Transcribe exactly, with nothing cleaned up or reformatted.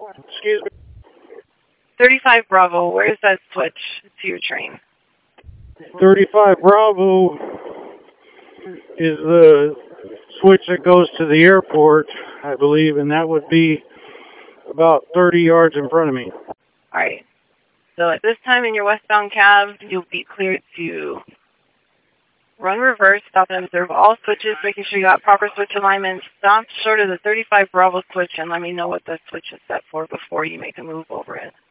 Excuse me. thirty-five Bravo, where is that switch to your train? thirty-five Bravo is the switch that goes to the airport, I believe, and that would be about thirty yards in front of me. Alright. So at this time in your westbound cab, you'll be cleared to run reverse, stop and observe all switches, making sure you got proper switch alignment. Stop short of the thirty-five Bravo switch and let me know what the switch is set for before you make a move over it.